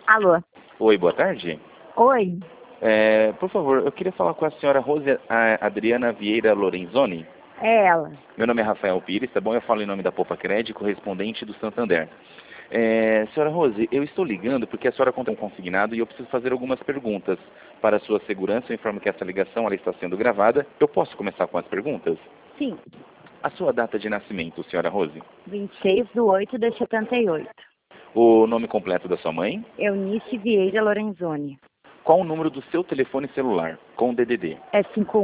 Alô? Oi, boa tarde. Oi? Por favor, eu queria falar com a senhora Rose Adriana Vieira Lorenzoni. É ela. Meu nome é Rafael Pires, tá bom? Eu falo em nome da Popa Cred, correspondente do Santander. Senhora Rose, eu estou ligando porque a senhora conta um consignado e eu preciso fazer algumas perguntas. Para a sua segurança, eu informo que essa ligação ela está sendo gravada. Eu posso começar com as perguntas? Sim. A sua data de nascimento, senhora Rose? 26/8/78. O nome completo da sua mãe? Eunice Vieira Lorenzoni. Qual o número do seu telefone celular, com DDD? É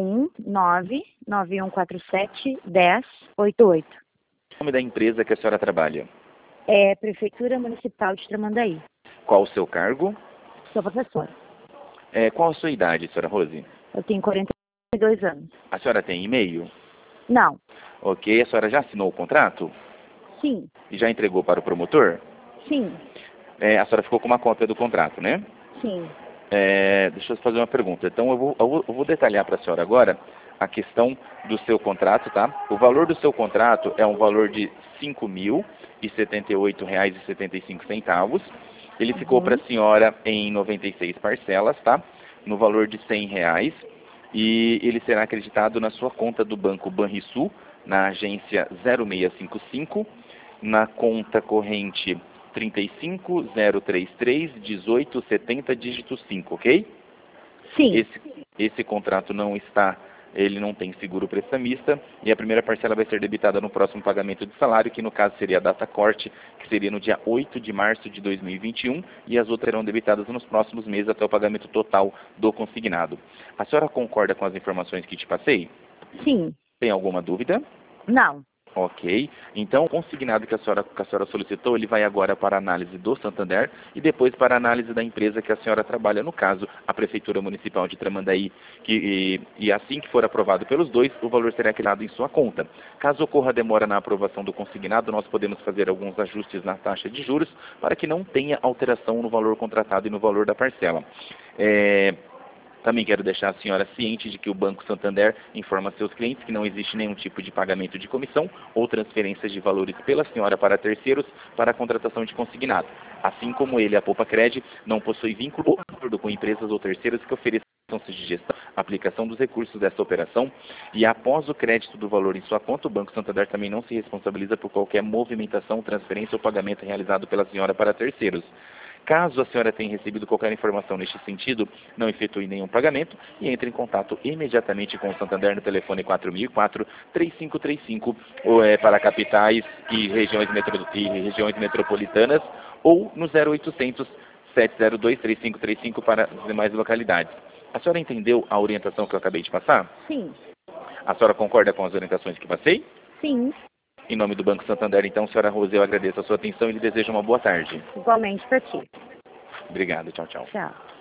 519-9147-1088. O nome da empresa que a senhora trabalha? É Prefeitura Municipal de Tramandaí. Qual o seu cargo? Sou professora. Qual a sua idade, senhora Rose? Eu tenho 42 anos. A senhora tem e-mail? Não. Ok, a senhora já assinou o contrato? Sim. E já entregou para o promotor? Sim. A senhora ficou com uma cópia do contrato, né? Sim. Deixa eu fazer uma pergunta. Então, eu vou detalhar para a senhora agora a questão do seu contrato, tá? O valor do seu contrato é um valor de R$ 5.078,75. Ele ficou para a senhora em 96 parcelas, tá? No valor de R$ 100. E ele será acreditado na sua conta do Banco Banrisul, na agência 0655, na conta corrente 350331870 dígito 5, ok? Sim. Esse contrato ele não tem seguro prestamista e a primeira parcela vai ser debitada no próximo pagamento de salário, que no caso seria a data corte, que seria no dia 8 de março de 2021, e as outras serão debitadas nos próximos meses até o pagamento total do consignado. A senhora concorda com as informações que te passei? Sim. Tem alguma dúvida? Não. Ok. Então, o consignado que a senhora solicitou, ele vai agora para a análise do Santander e depois para a análise da empresa que a senhora trabalha, no caso, a Prefeitura Municipal de Tramandaí, e assim que for aprovado pelos dois, o valor será criado em sua conta. Caso ocorra demora na aprovação do consignado, nós podemos fazer alguns ajustes na taxa de juros para que não tenha alteração no valor contratado e no valor da parcela. Também quero deixar a senhora ciente de que o Banco Santander informa seus clientes que não existe nenhum tipo de pagamento de comissão ou transferências de valores pela senhora para terceiros para a contratação de consignado. Assim como ele, a Popa Cred, não possui vínculo ou acordo com empresas ou terceiros que ofereçam de gestão, aplicação dos recursos dessa operação, e após o crédito do valor em sua conta, o Banco Santander também não se responsabiliza por qualquer movimentação, transferência ou pagamento realizado pela senhora para terceiros. Caso a senhora tenha recebido qualquer informação neste sentido, não efetue nenhum pagamento e entre em contato imediatamente com o Santander no telefone 4004-3535 para capitais e regiões metropolitanas, ou no 0800 702 3535 para as demais localidades. A senhora entendeu a orientação que eu acabei de passar? Sim. A senhora concorda com as orientações que passei? Sim. Em nome do Banco Santander, então, senhora Rose, eu agradeço a sua atenção e lhe desejo uma boa tarde. Igualmente para ti. Obrigado, tchau, tchau. Tchau.